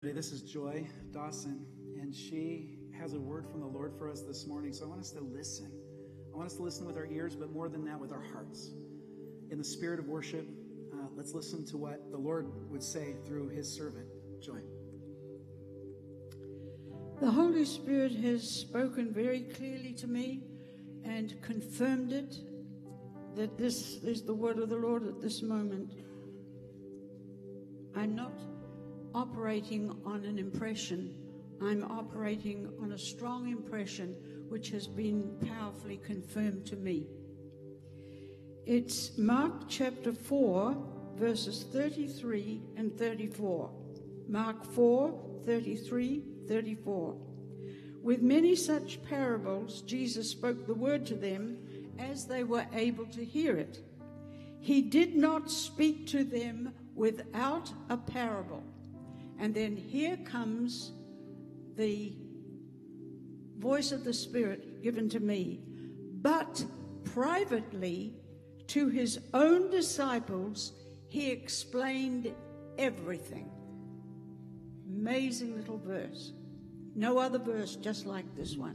This is Joy Dawson, and she has a word from the Lord for us this morning. So I want us to listen. I want us to listen with our ears, but more than that, with our hearts. In the spirit of worship, let's listen to what the Lord would say through his servant, Joy. The Holy Spirit has spoken very clearly to me and confirmed it, that this is the word of the Lord at this moment. I'm not operating on an impression. I'm operating on a strong impression which has been powerfully confirmed to me. It's Mark chapter 4, verses 33 and 34. Mark 4, 33, 34. With many such parables, Jesus spoke the word to them as they were able to hear it. He did not speak to them without a parable. And then here comes the voice of the Spirit given to me. But privately to his own disciples, he explained everything. Amazing little verse. No other verse just like this one.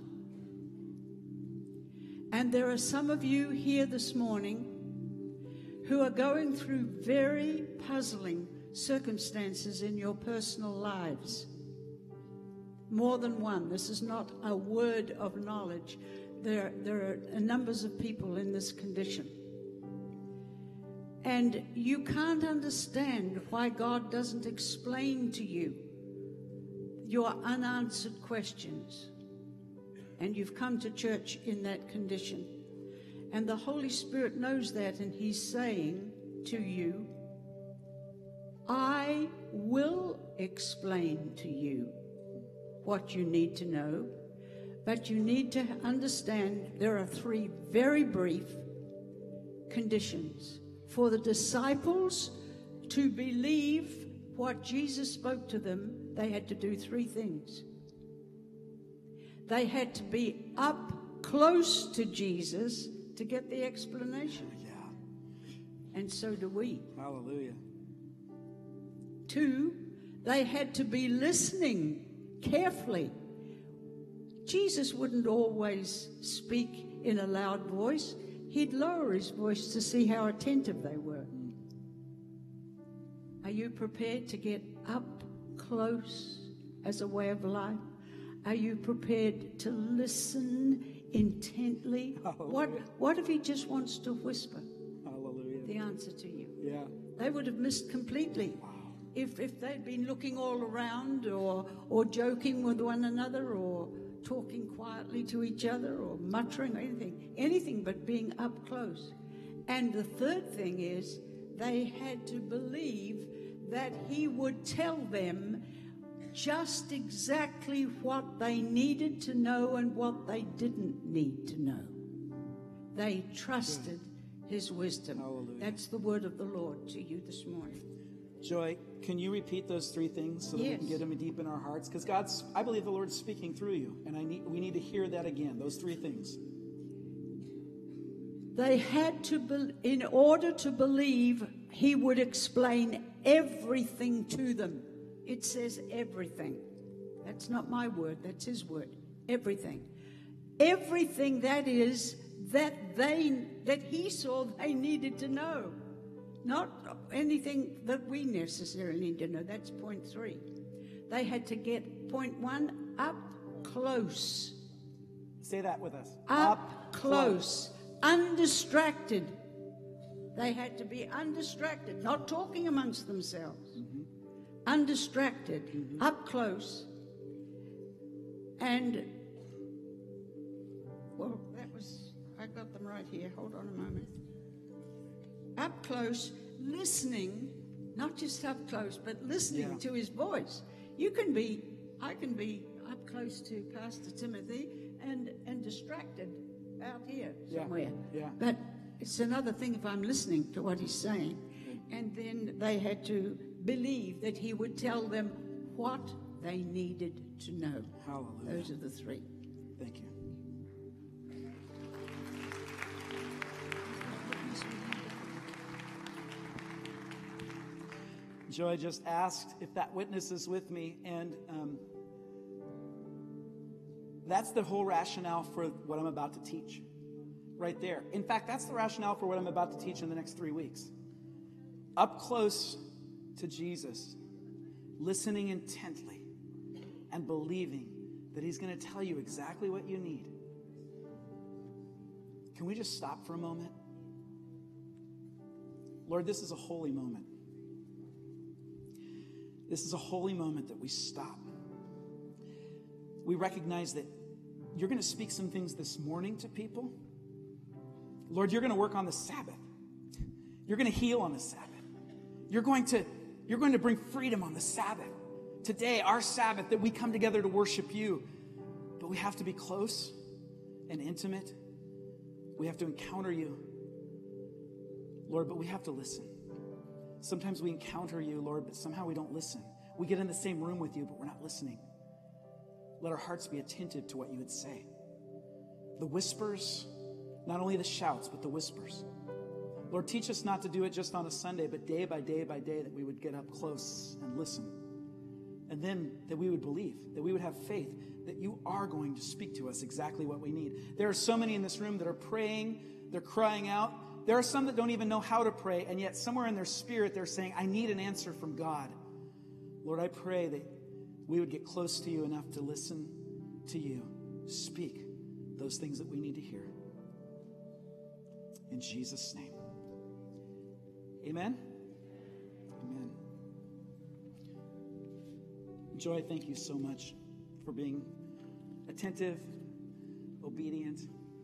And there are some of you here this morning who are going through very puzzling circumstances in your personal lives. More than one. This is not a word of knowledge. There are numbers of people in this condition. And you can't understand why God doesn't explain to you your unanswered questions. And you've come to church in that condition. And the Holy Spirit knows that, and he's saying to you, I will explain to you what you need to know, but you need to understand there are three very brief conditions. For the disciples to believe what Jesus spoke to them, they had to do three things. They had to be up close to Jesus to get the explanation. Yeah. And so do we. Hallelujah. 2, they had to be listening carefully. Jesus wouldn't always speak in a loud voice. He'd lower his voice to see how attentive they were. Are you prepared to get up close as a way of life? Are you prepared to listen intently? What if he just wants to whisper? Hallelujah. The answer to you. Yeah. They would have missed completely. If they'd been looking all around or joking with one another or talking quietly to each other or muttering or anything but being up close. And the third thing is they had to believe that he would tell them just exactly what they needed to know and what they didn't need to know. They trusted his wisdom. Hallelujah. That's the word of the Lord to you this morning. Joy, can you repeat those three things so that we can get them deep in our hearts? Because I believe the Lord's speaking through you, and we need to hear that again, those three things. They had to, in order to believe, he would explain everything to them. It says everything. That's not my word, that's his word. Everything. Everything that is that he saw they needed to know. Not anything that we necessarily need to know. That's point 3. They had to get point 1 up close. Say that with us. Up close. Undistracted. They had to be undistracted, not talking amongst themselves. Mm-hmm. Undistracted. Mm-hmm. Up close. And, well, I got them right here. Hold on a moment. Up close, listening, not just up close, but listening to his voice. I can be up close to Pastor Timothy and distracted out here somewhere. Yeah. But it's another thing if I'm listening to what he's saying. And then they had to believe that he would tell them what they needed to know. Hallelujah. Those are the three. Thank you. Joy just asked if that witness is with me, and that's the whole rationale for what I'm about to teach right there. In fact, that's the rationale for what I'm about to teach in the next 3 weeks. Up close to Jesus, listening intently and believing that he's going to tell you exactly what you need. Can we just stop for a moment? Lord, this is a holy moment. This is a holy moment that we stop. We recognize that you're going to speak some things this morning to people. Lord, you're going to work on the Sabbath. You're going to heal on the Sabbath. You're going to bring freedom on the Sabbath. Today, our Sabbath, that we come together to worship you. But we have to be close and intimate. We have to encounter you, Lord, but we have to listen. Sometimes we encounter you, Lord, but somehow we don't listen. We get in the same room with you, but we're not listening. Let our hearts be attentive to what you would say. The whispers, not only the shouts, but the whispers. Lord, teach us not to do it just on a Sunday, but day by day by day, that we would get up close and listen. And then that we would believe, that we would have faith, that you are going to speak to us exactly what we need. There are so many in this room that are praying, they're crying out. There are some that don't even know how to pray, and yet somewhere in their spirit they're saying, I need an answer from God. Lord, I pray that we would get close to you enough to listen to you speak those things that we need to hear. In Jesus' name. Amen? Amen. Joy, thank you so much for being attentive, obedient.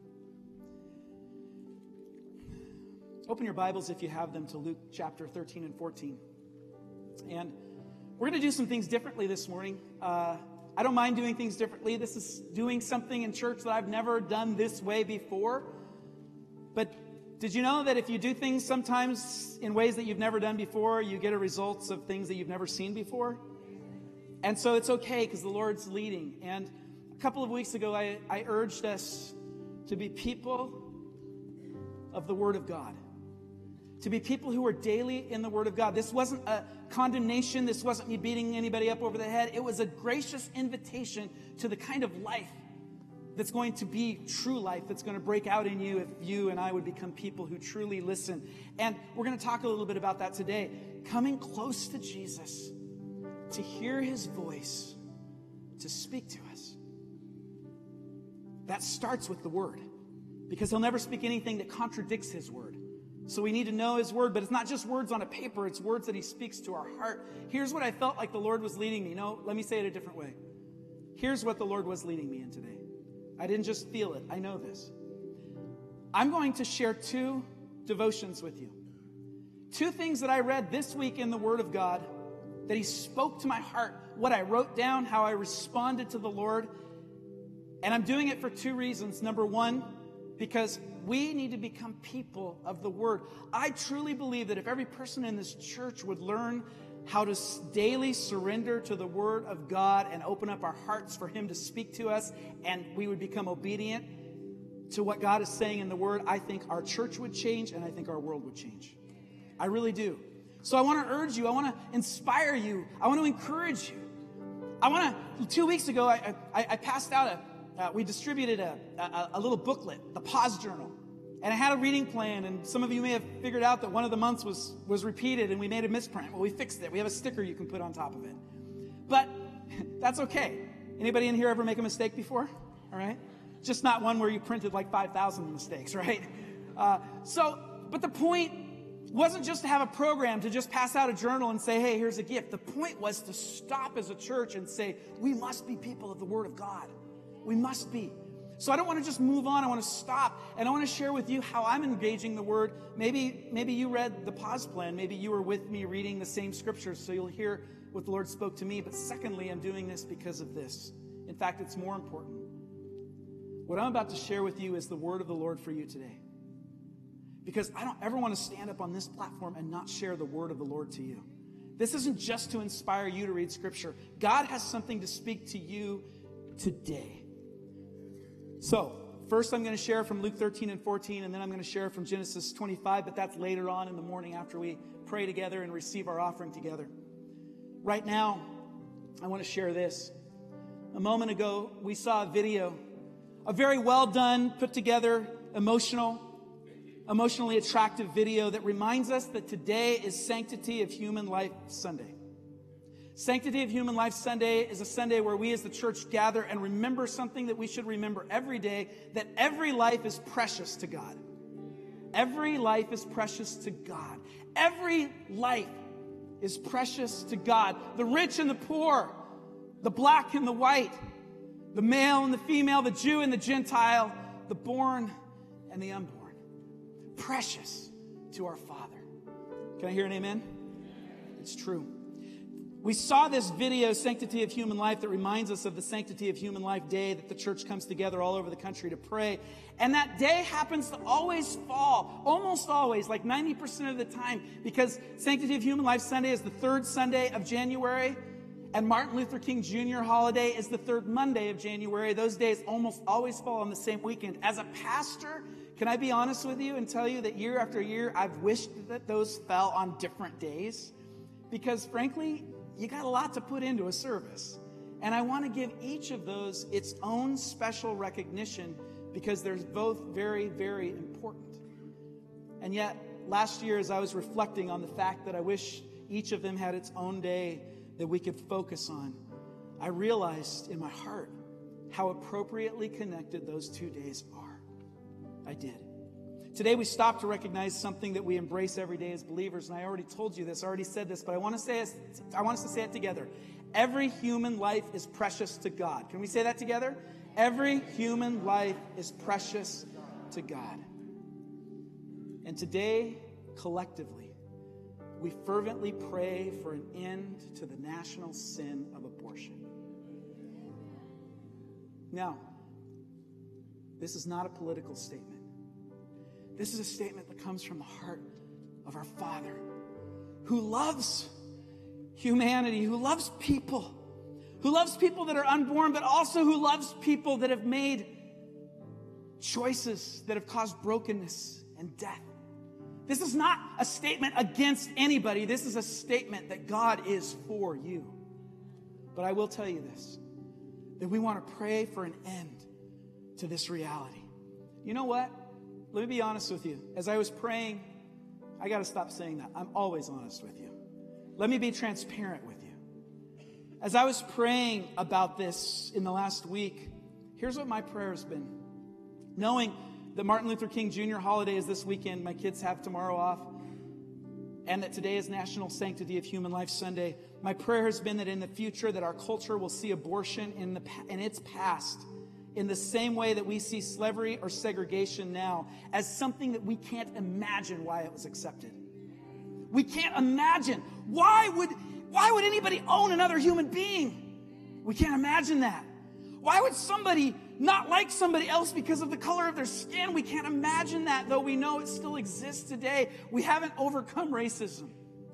Open your Bibles, if you have them, to Luke chapter 13 and 14. And we're going to do some things differently this morning. I don't mind doing things differently. This is doing something in church that I've never done this way before. But did you know that if you do things sometimes in ways that you've never done before, you get a results of things that you've never seen before? And so it's okay because the Lord's leading. And a couple of weeks ago, I urged us to be people of the Word of God. To be people who are daily in the Word of God. This wasn't a condemnation. This wasn't me beating anybody up over the head. It was a gracious invitation to the kind of life that's going to be true life, that's going to break out in you if you and I would become people who truly listen. And we're going to talk a little bit about that today. Coming close to Jesus, to hear his voice, to speak to us. That starts with the Word, because he'll never speak anything that contradicts his Word. So we need to know his Word, but it's not just words on a paper, it's words that he speaks to our heart. Here's what I felt like the Lord was leading me. No, let me say it a different way. Here's what the Lord was leading me in today. I didn't just feel it, I know this. I'm going to share 2 devotions with you. 2 things that I read this week in the Word of God, that he spoke to my heart, what I wrote down, how I responded to the Lord. And I'm doing it for 2 reasons. Number 1, because we need to become people of the Word. I truly believe that if every person in this church would learn how to daily surrender to the Word of God and open up our hearts for him to speak to us, and we would become obedient to what God is saying in the Word, I think our church would change, and I think our world would change. I really do. So I want to urge you. I want to inspire you. I want to encourage you. 2 weeks ago, I passed out we distributed a little booklet, the Pause Journal. And I had a reading plan, and some of you may have figured out that one of the months was repeated, and we made a misprint. Well, we fixed it. We have a sticker you can put on top of it. But that's okay. Anybody in here ever make a mistake before? All right? Just not one where you printed like 5,000 mistakes, right? But the point wasn't just to have a program to just pass out a journal and say, hey, here's a gift. The point was to stop as a church and say, we must be people of the Word of God. We must be. So I don't want to just move on. I want to stop, and I want to share with you how I'm engaging the Word. Maybe you read the Pause Plan. Maybe you were with me reading the same scriptures, so you'll hear what the Lord spoke to me. But secondly, I'm doing this because of this. In fact, it's more important. What I'm about to share with you is the word of the Lord for you today. Because I don't ever want to stand up on this platform and not share the word of the Lord to you. This isn't just to inspire you to read Scripture. God has something to speak to you today. So, first I'm going to share from Luke 13 and 14, and then I'm going to share from Genesis 25, but that's later on in the morning after we pray together and receive our offering together. Right now, I want to share this. A moment ago, we saw a video, a very well done, put together, emotionally attractive video that reminds us that today is Sanctity of Human Life Sunday. Sanctity of Human Life Sunday is a Sunday where we as the church gather and remember something that we should remember every day, that every life is precious to God. Every life is precious to God. Every life is precious to God. The rich and the poor, the black and the white, the male and the female, the Jew and the Gentile, the born and the unborn. Precious to our Father. Can I hear an amen? It's true. We saw this video, Sanctity of Human Life, that reminds us of the Sanctity of Human Life Day that the church comes together all over the country to pray. And that day happens to always fall, almost always, like 90% of the time, because Sanctity of Human Life Sunday is the third Sunday of January, and Martin Luther King Jr. holiday is the third Monday of January. Those days almost always fall on the same weekend. As a pastor, can I be honest with you and tell you that year after year, I've wished that those fell on different days? Because frankly, you got a lot to put into a service. And I want to give each of those its own special recognition because they're both very, very important. And yet, last year as I was reflecting on the fact that I wish each of them had its own day that we could focus on, I realized in my heart how appropriately connected those 2 days are. I did. Today we stop to recognize something that we embrace every day as believers, and I already told you this, I already said this, but I want us to say it together. Every human life is precious to God. Can we say that together? Every human life is precious to God. And today, collectively, we fervently pray for an end to the national sin of abortion. Now, this is not a political statement. This is a statement that comes from the heart of our Father, who loves humanity, who loves people that are unborn, but also who loves people that have made choices that have caused brokenness and death. This is not a statement against anybody. This is a statement that God is for you. But I will tell you this, that we want to pray for an end to this reality. You know what? Let me be honest with you. As I was praying, I got to stop saying that. I'm always honest with you. Let me be transparent with you. As I was praying about this in the last week, here's what my prayer has been. Knowing that Martin Luther King Jr. holiday is this weekend, my kids have tomorrow off, and that today is National Sanctity of Human Life Sunday, my prayer has been that in the future that our culture will see abortion in its past in the same way that we see slavery or segregation now, as something that we can't imagine why it was accepted. We can't imagine. Why would anybody own another human being? We can't imagine that. Why would somebody not like somebody else because of the color of their skin? We can't imagine that, though we know it still exists today. We haven't overcome racism.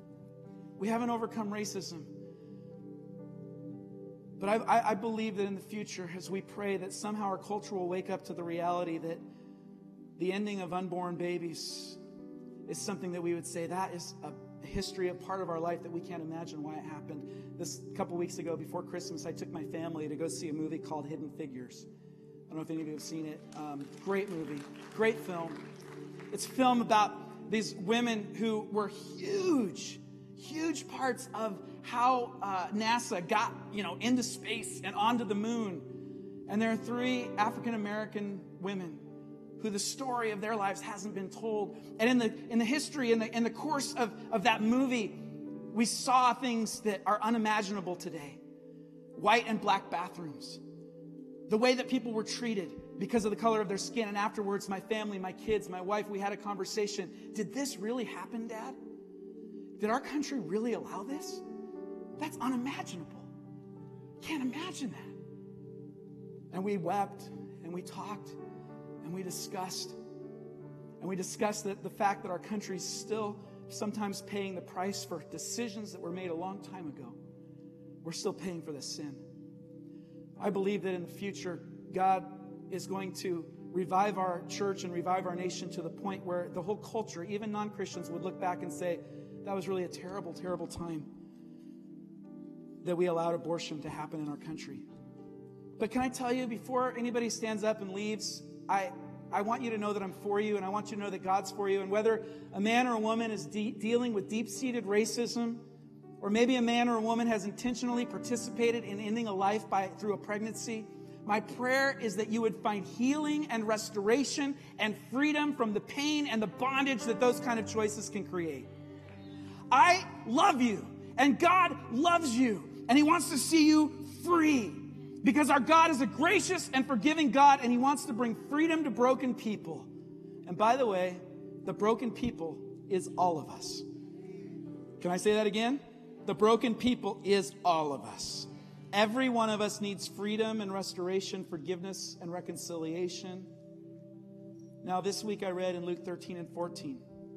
But I believe that in the future, as we pray, that somehow our culture will wake up to the reality that the ending of unborn babies is something that we would say that is a history, a part of our life that we can't imagine why it happened. This couple weeks ago, before Christmas, I took my family to go see a movie called Hidden Figures. I don't know if any of you have seen it. Great movie, great film. It's a film about these women who were huge parts of how NASA got, into space and onto the moon. And there are 3 African-American women who the story of their lives hasn't been told. And in the history, in the course of that movie, we saw things that are unimaginable today. White and black bathrooms. The way that people were treated because of the color of their skin. And afterwards, my family, my kids, my wife, we had a conversation. Did this really happen, Dad? Did our country really allow this? That's unimaginable. Can't imagine that. And we wept, and we talked, and we discussed. And we discussed that the fact that our country is still sometimes paying the price for decisions that were made a long time ago. We're still paying for this sin. I believe that in the future, God is going to revive our church and revive our nation to the point where the whole culture, even non-Christians, would look back and say, that was really a terrible, terrible time. that we allowed abortion to happen in our country. But can I tell you, before anybody stands up and leaves, I want you to know that I'm for you, and I want you to know that God's for you. And whether a man or a woman is dealing with deep-seated racism, or maybe a man or a woman has intentionally participated in ending a life through a pregnancy, my prayer is that you would find healing and restoration and freedom from the pain and the bondage that those kind of choices can create. I love you, and God loves you, and He wants to see you free, because our God is a gracious and forgiving God, and He wants to bring freedom to broken people. And by the way, the broken people is all of us. Can I say that again? The broken people is all of us. Every one of us needs freedom and restoration, forgiveness and reconciliation. Now, this week I read in Luke 13 and 14,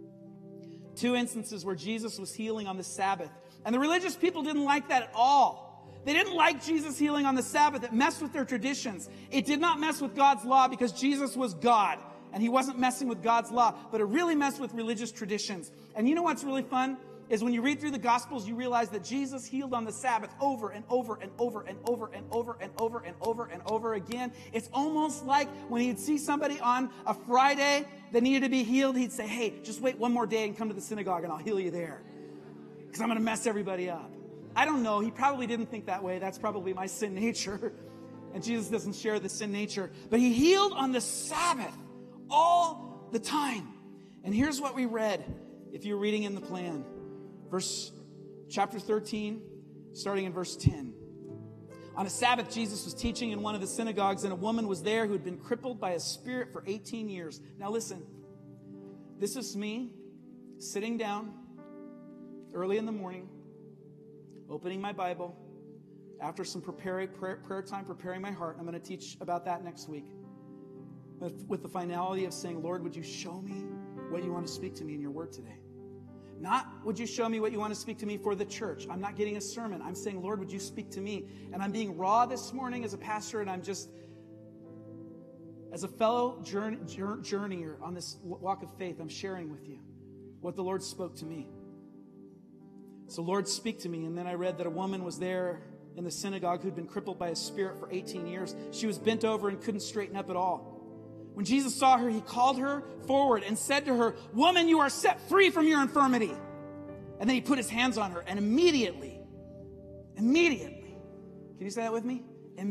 2 instances where Jesus was healing on the Sabbath. And the religious people didn't like that at all. They didn't like Jesus healing on the Sabbath. It messed with their traditions. It did not mess with God's law, because Jesus was God, and He wasn't messing with God's law. But it really messed with religious traditions. And you know what's really fun? Is when you read through the Gospels, you realize that Jesus healed on the Sabbath over and over and over and over and over and over and over and over again. It's almost like when he'd see somebody on a Friday that needed to be healed, he'd say, hey, just wait one more day and come to the synagogue and I'll heal you there, because I'm going to mess everybody up. I don't know. He probably didn't think that way. That's probably my sin nature. And Jesus doesn't share the sin nature. But He healed on the Sabbath all the time. And here's what we read, if you're reading in the plan. Chapter 13, starting in verse 10. On a Sabbath, Jesus was teaching in one of the synagogues, and a woman was there who had been crippled by a spirit for 18 years. Now listen, this is me sitting down early in the morning, opening my Bible, after some prayer time, preparing my heart. I'm going to teach about that next week, with the finality of saying, Lord, would you show me what you want to speak to me in your word today? Not, would you show me what you want to speak to me for the church? I'm not getting a sermon. I'm saying, Lord, would you speak to me? And I'm being raw this morning as a pastor, and I'm just, as a fellow journeyer on this walk of faith, I'm sharing with you what the Lord spoke to me. So, Lord, speak to me. And then I read that a woman was there in the synagogue who'd been crippled by a spirit for 18 years. She was bent over and couldn't straighten up at all. When Jesus saw her, He called her forward and said to her, woman, you are set free from your infirmity. And then He put His hands on her, and immediately, can you say that with me?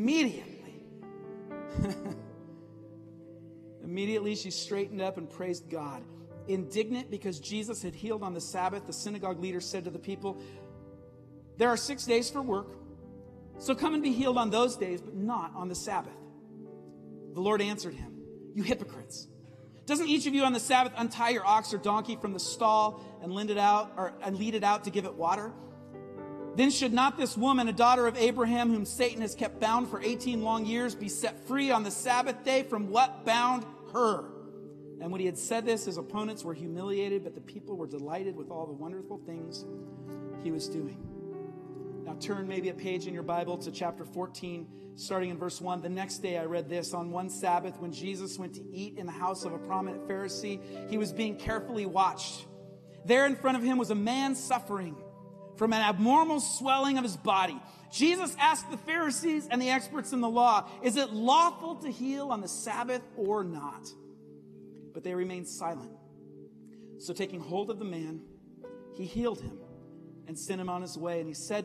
Immediately she straightened up and praised God. Indignant because Jesus had healed on the Sabbath, the synagogue leader said to the people, there are 6 days for work, so come and be healed on those days, but not on the Sabbath. The Lord answered him, you hypocrites. Doesn't each of you on the Sabbath untie your ox or donkey from the stall and lead it out to give it water? Then should not this woman, a daughter of Abraham, whom Satan has kept bound for 18 long years, be set free on the Sabbath day from what bound her? And when he had said this, his opponents were humiliated, but the people were delighted with all the wonderful things he was doing. Now turn maybe a page in your Bible to chapter 14, starting in verse 1. The next day I read this. On one Sabbath, when Jesus went to eat in the house of a prominent Pharisee, he was being carefully watched. There in front of him was a man suffering from an abnormal swelling of his body. Jesus asked the Pharisees and the experts in the law, is it lawful to heal on the Sabbath or not? But they remained silent. So taking hold of the man, he healed him and sent him on his way. And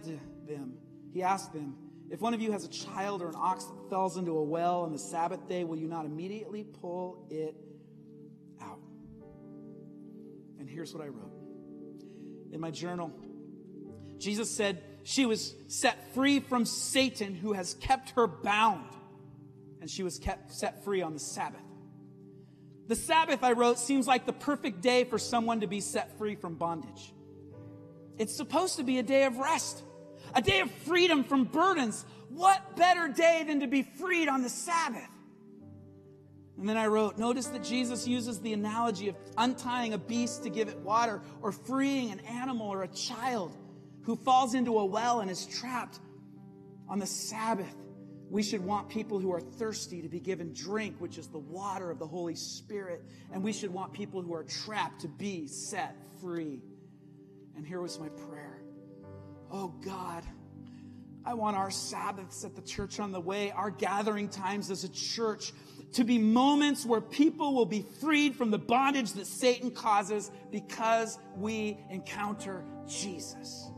he asked them, if one of you has a child or an ox that falls into a well on the Sabbath day, will you not immediately pull it out? And here's what I wrote in my journal. Jesus said she was set free from Satan, who has kept her bound, and she was set free on the Sabbath. The Sabbath, I wrote, seems like the perfect day for someone to be set free from bondage. It's supposed to be a day of rest, a day of freedom from burdens. What better day than to be freed on the Sabbath? And then I wrote, notice that Jesus uses the analogy of untying a beast to give it water, or freeing an animal or a child who falls into a well and is trapped. On the Sabbath, we should want people who are thirsty to be given drink, which is the water of the Holy Spirit. And we should want people who are trapped to be set free. And here was my prayer. Oh God, I want our Sabbaths at the Church on the Way, our gathering times as a church, to be moments where people will be freed from the bondage that Satan causes because we encounter Jesus.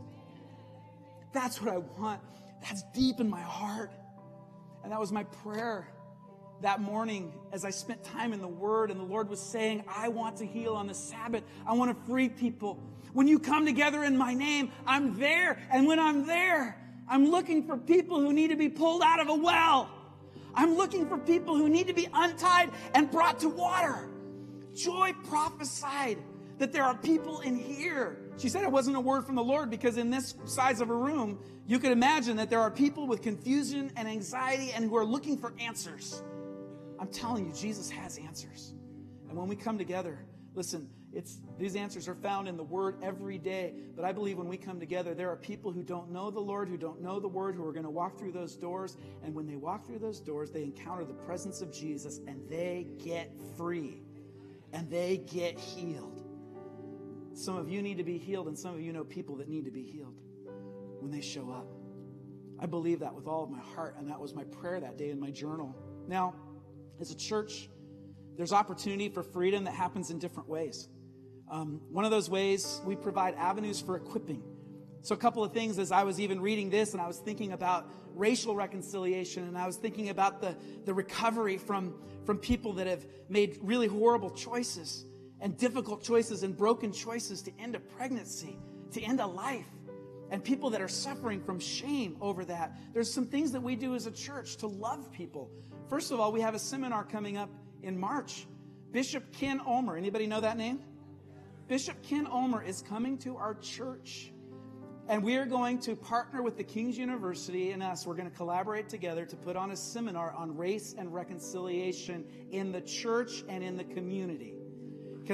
That's what I want. That's deep in my heart. And that was my prayer that morning as I spent time in the Word, and the Lord was saying, I want to heal on the Sabbath. I want to free people. When you come together in my name, I'm there. And when I'm there, I'm looking for people who need to be pulled out of a well. I'm looking for people who need to be untied and brought to water. Joy prophesied that there are people in here. She said it wasn't a word from the Lord because in this size of a room, you could imagine that there are people with confusion and anxiety and who are looking for answers. I'm telling you, Jesus has answers. And when we come together, listen, these answers are found in the Word every day. But I believe when we come together, there are people who don't know the Lord, who don't know the Word, who are going to walk through those doors. And when they walk through those doors, they encounter the presence of Jesus and they get free and they get healed. Some of you need to be healed, and some of you know people that need to be healed when they show up. I believe that with all of my heart, and that was my prayer that day in my journal. Now, as a church, there's opportunity for freedom that happens in different ways. One of those ways, we provide avenues for equipping. So a couple of things as I was even reading this, and I was thinking about racial reconciliation, and I was thinking about the recovery from people that have made really horrible choices and difficult choices and broken choices to end a pregnancy, to end a life, and people that are suffering from shame over that. There's some things that we do as a church to love people. First of all, we have a seminar coming up in March. Bishop Ken Ulmer, anybody know that name? Bishop Ken Ulmer is coming to our church. And we are going to partner with the King's University and us. We're going to collaborate together to put on a seminar on race and reconciliation in the church and in the community. Can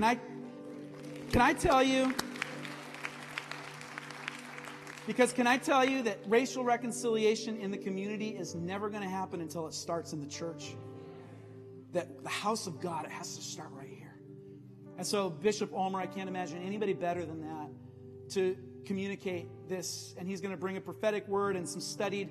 I tell you? Because can I tell you that racial reconciliation in the community is never going to happen until it starts in the church? That the house of God, it has to start right here. And so Bishop Ulmer, I can't imagine anybody better than that to communicate this. And he's going to bring a prophetic word and some studied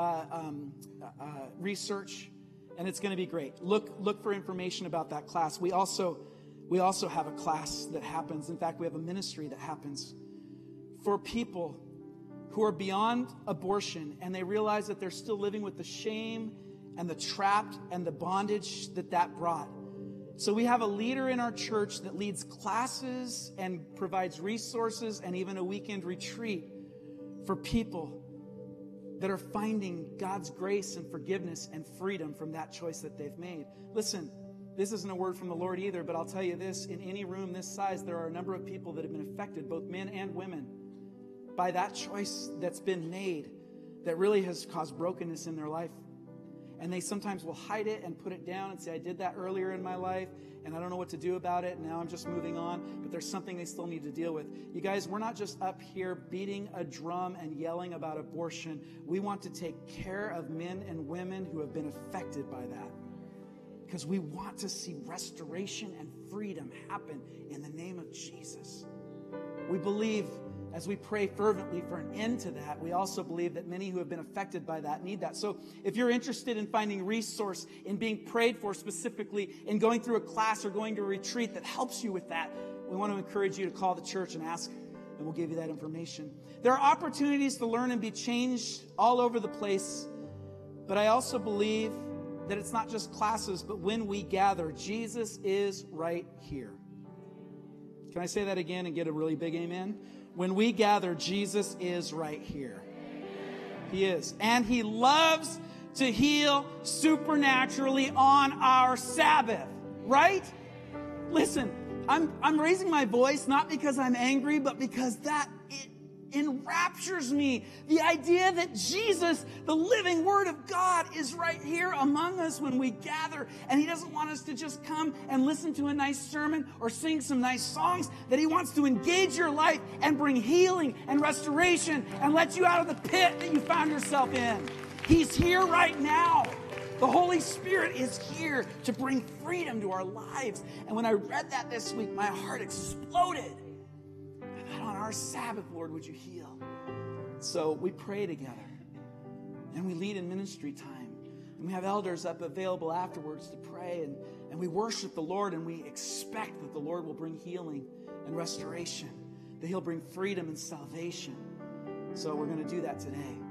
research. And it's going to be great. Look for information about that class. We also have a class that happens. In fact, we have a ministry that happens for people who are beyond abortion and they realize that they're still living with the shame and the trapped and the bondage that brought. So we have a leader in our church that leads classes and provides resources and even a weekend retreat for people that are finding God's grace and forgiveness and freedom from that choice that they've made. Listen, this isn't a word from the Lord either, but I'll tell you this, in any room this size, there are a number of people that have been affected, both men and women, by that choice that's been made that really has caused brokenness in their life. And they sometimes will hide it and put it down and say, I did that earlier in my life, and I don't know what to do about it, and now I'm just moving on. But there's something they still need to deal with. You guys, we're not just up here beating a drum and yelling about abortion. We want to take care of men and women who have been affected by that. Because we want to see restoration and freedom happen in the name of Jesus. We believe, as we pray fervently for an end to that, we also believe that many who have been affected by that need that. So if you're interested in finding resource, in being prayed for specifically, in going through a class or going to a retreat that helps you with that, we want to encourage you to call the church and ask, and we'll give you that information. There are opportunities to learn and be changed all over the place, but I also believe that it's not just classes, but when we gather, Jesus is right here. Can I say that again and get a really big amen? When we gather, Jesus is right here. He is. And He loves to heal supernaturally on our Sabbath, right? Listen, I'm raising my voice not because I'm angry, but because it enraptures me. The idea that Jesus, the living Word of God, is right here among us when we gather. And He doesn't want us to just come and listen to a nice sermon or sing some nice songs. That He wants to engage your life and bring healing and restoration and let you out of the pit that you found yourself in. He's here right now. The Holy Spirit is here to bring freedom to our lives. And when I read that this week, my heart exploded. On our Sabbath, Lord, would you heal? So we pray together. And we lead in ministry time. And we have elders up available afterwards to pray. And we worship the Lord, and we expect that the Lord will bring healing and restoration, that He'll bring freedom and salvation. So we're going to do that today.